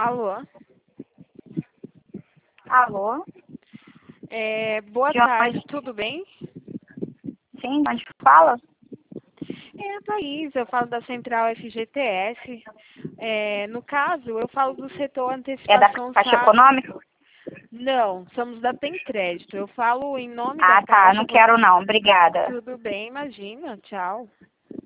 Alô? Alô? Boa De onde? tarde, tudo bem? Sim, onde fala? É a Thaís, eu falo da Central FGTS. No caso, eu falo do setor É da antecipação Caixa SAD. Econômica? Não, somos da Tem Crédito. Eu falo em nome da Ah, tá. Caixa. Não quero não. Obrigada. Tudo bem, imagina. Tchau.